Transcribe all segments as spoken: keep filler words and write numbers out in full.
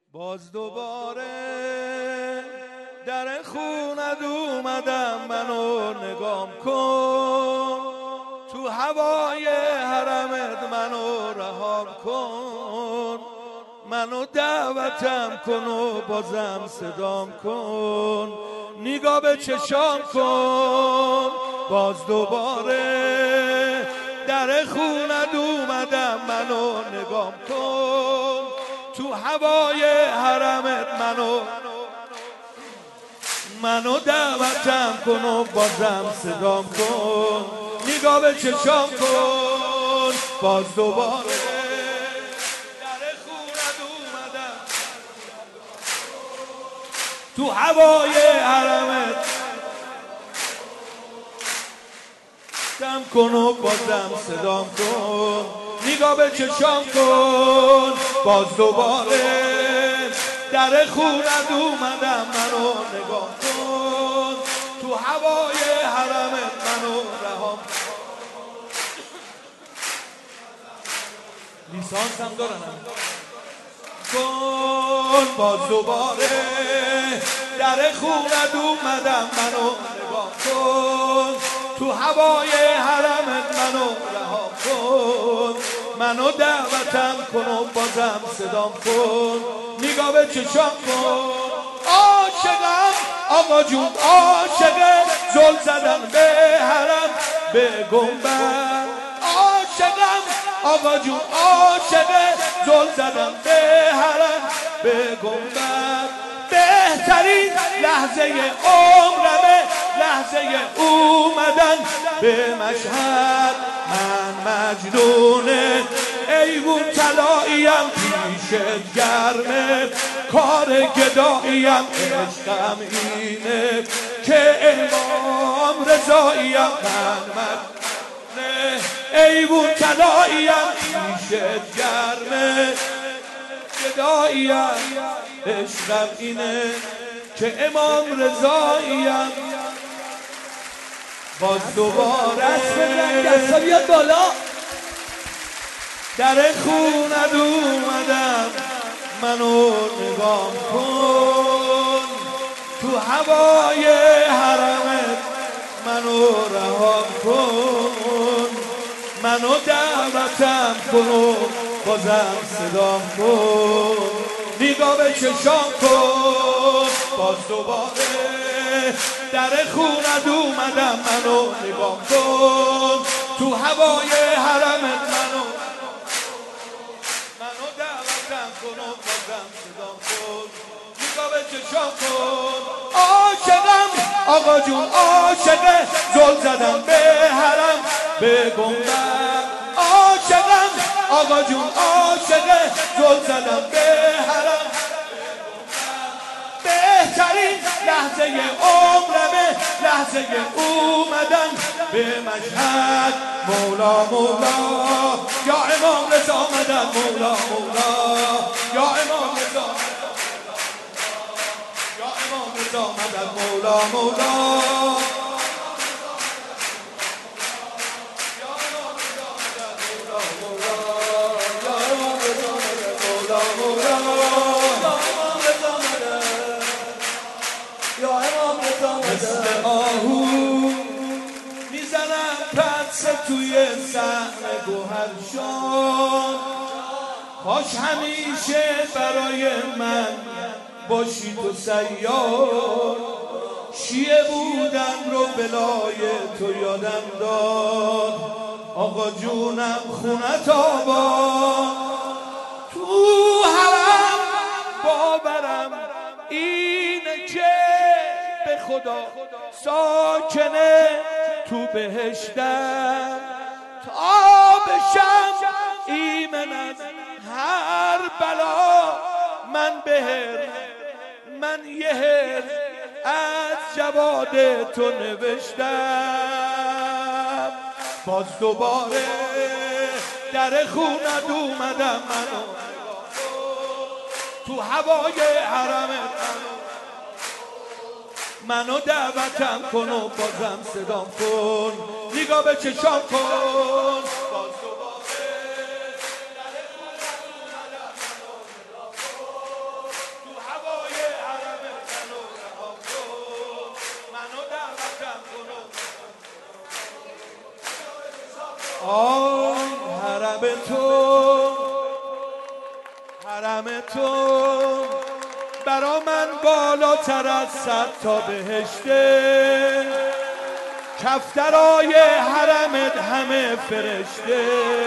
باز دوباره در خونت اومدم، منو نگام کن، تو هوای حرمت منو رهام کن، منو دعوتم کن و بازم صدام کن، نگاه به چشام کن. باز دوباره در خونت اومدم، منو نگام کن، تو هوای حرمت منو منو دعوتم کن و بازم صدام کن، نگاه به چشام کن. باز دوباره در خونت اومدم، تو هوای حرمت دم کن و بازم صدام کن، نگاه به چشام کن. باز دوباره در خونت اومدم، منو نگاه کن، تو هوای حرمت منو رهام لیسانس هم دارنم کن. باز دوباره در خونت اومدم، منو نگاه کن، تو هوای حرمت منو رها کن، منو دعوتم کن و بازم صدام کن، نگاه به چشام کن. عاشقم آقا جون، عاشق زل زدن به حرم به گنبد، عاشقم آقا جون، عاشق زل زدن به حرم به گنبد، بهترین لحظه عمرمه لحظه اومدن به مشهد، من مجنونه ایوون طلاییم پیشت گرمه، کار گداییم عشقم اینه که امام رضاییم، من مجنونه ایوون طلاییم پیشت گرمه، گداییم عشقم اینه که امام رضاییم. باز دوباره دستا بیاد بالا، در خونت اومدم، منو نگام کن، تو هوای حرمت منو رهام کن، منو دعوتم کن و بازم صدام کن، نگاه به چشام کن. باز دوباره در خونت اومدم، منو نگاه کن، تو هوای حرمت منو منو دعوتم کن و بازم صدام کن، نگاه به چشام کن. عاشقم آقا جون، عاشق زل زدم به حرم به گنبد، عاشقم آقا جون، عاشق زل زدم به حرم، بهترین لحظه عمرمه لحظه اومدن به مشهد، مولا مولا یا امام رضا مدد، مولا مولا یا امام رضا یا امام رضا مدد، مولا مولا مثل آهو میزنم پس توی سهم گوهرشان، کاش همیشه برای من باشی تو سیار، شیعه بودم رو بلای تو یادم داد، آقا جونم خونت آباد، تو حرم باورم اینه که به خدا ساکنه تو بهشتم، تا بشم ایمن از هر بلا، من بهر من یه هر از جواد تو نوشتم. باز دوباره در خونت اومدم، منو تو هوای حرمت منو دعوتم کن و بازم صدام کن، نگاه به چشام کن. باز دوباره آی حرم تو، حرم تو برا من بالاتر از صد تا بهشته، کفترای حرمت همه فرشته،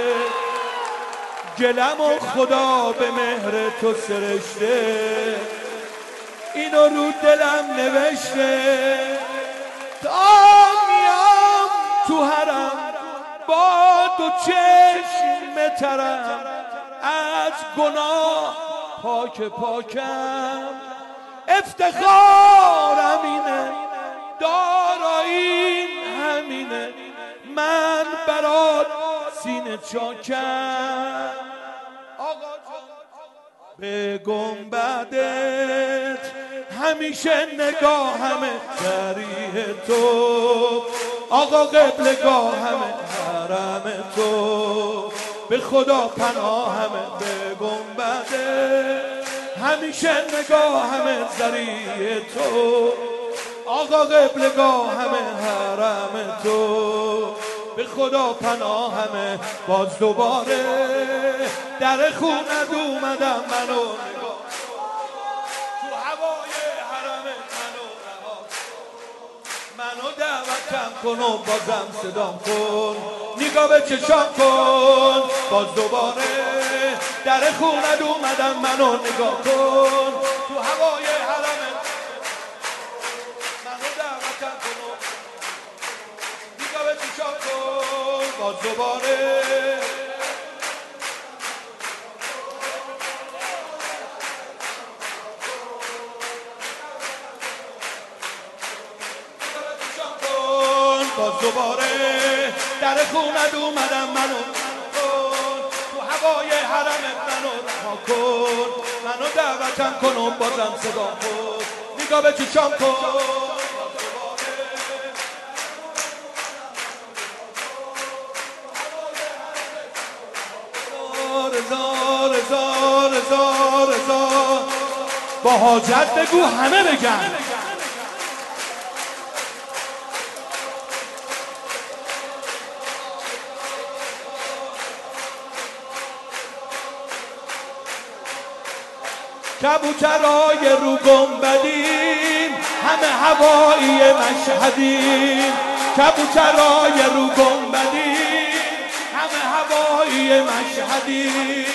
گلم و خدا به مهر تو سرشته، اینو رو دلم نوشته، تا میام تو حرم با دو چشم ترم، از گناه پاک پاکم، افتخارم اینه، داراییم همینه، من برات سینه چاکم. آقا به گنبدت همیشه نگاه همه دریه تو، آقا قبلگاه همه حرم تو، به خدا پناه همه به گنبدت همیشه نگاه همه ذریعه تو، آقا قبلگاه همه حرم تو، به خدا پناه همه. باز دوباره در خونت اومدم منو نگاه، تو هوای حرم منو رها، منو دعوتم کن و بازم صدام کن، نگاه به چشام کن. باز دوباره در خونت اومدم منو نگاه کن، تو هوای حرم منو دعوتم کن و نگاه به چشام کن. باز دوباره باز دوباره در خونت اومدم منو کن، تو هوای حرمت منو رها کن، منو دعوتم کن و بازم صدا کن، نگاه به چشام کن. هزار هزار هزار هزار با حاجت بگو همه بگن. کبوترای رو گنبدین همه هوایی مشهدین، کبوترای رو گنبدین همه هوایی مشهدین.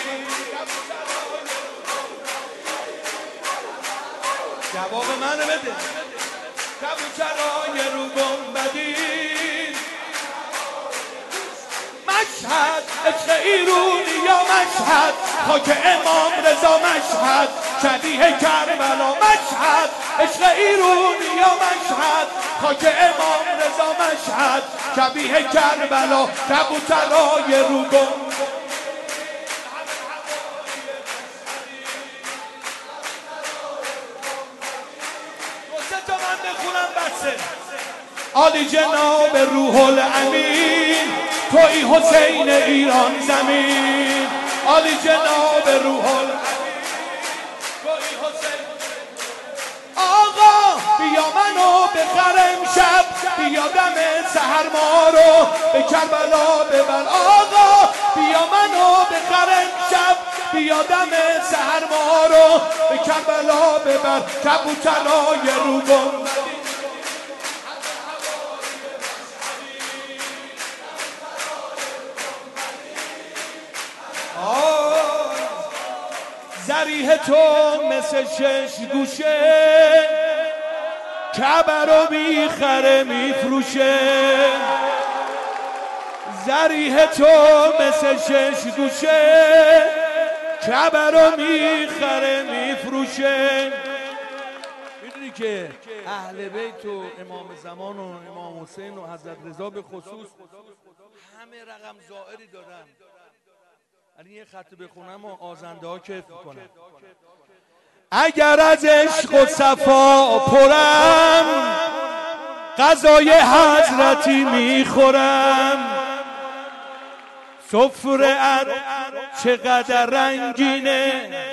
جواب منو بده. کبوترای رو گنبدین مشهد، عشق ایرونی یا مشهد، خاک امام رضا مشهد، شبیه کربلا مشهد، عشق ایرونی یا مشهد، خاک امام رضا مشهد، شبیه کربلا. کبوترای رو گنبدین عالی جناب روح الامین، توی حسین ایران زمین، عالی جناب روح الامین، توی حسین. آقا بیا منو بخرم شب، بیا دم سحر ما رو به کربلا ببر. آقا بیا منو بخرم شب، بیا دم سحر ما رو به کربلا ببر. کبوترای رو گنبدین ذریح تو مثل شش گوشه، کعبه رو میخره میفروشه. ذریح تو مثل شش گوشه، کعبه رو میخره میفروشه. میدونی که اهل بیت و امام زمان و امام حسین و حضرت رضا به خصوص همه رقم زائری دارن. الان یه خط بخونم و آزنده ها کیف میکنن. اگر از عشق و صفا پرم، غذای حضرتی میخورم. سفره ات چقدر رنگینه،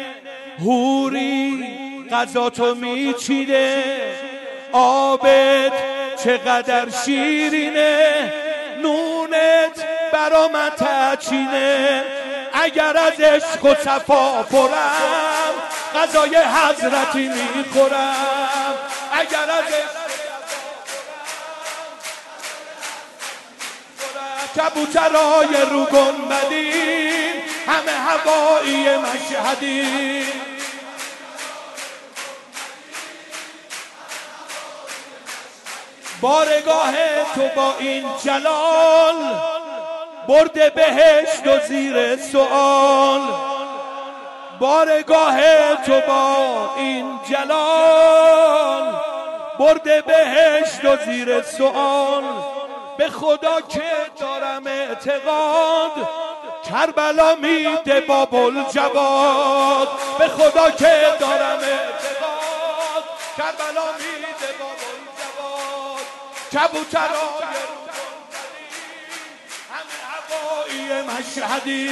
حوری غذا تو میچیده. آبت چقدر شیرینه، نونت مرا تچینه، اگر از عشق و صفا پرم غذای حضرتی میخورم. اگر از عشق کبوترای رو گنبدی همه هوایی مشهدی. بارگاه تو با این جلال برده بهشت و زیر سؤال. بارگاه تو با این جلال برده بهشت و زیر سؤال. به خدا که دارم اعتقاد کربلا میده باب الجواد. به خدا که دارم اعتقاد کربلا میده باب الجواد. کبوترای همه هوایی مشهدی.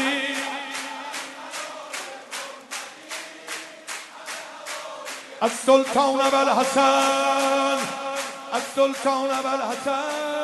السلطان ابوالحسن، السلطان ابوالحسن.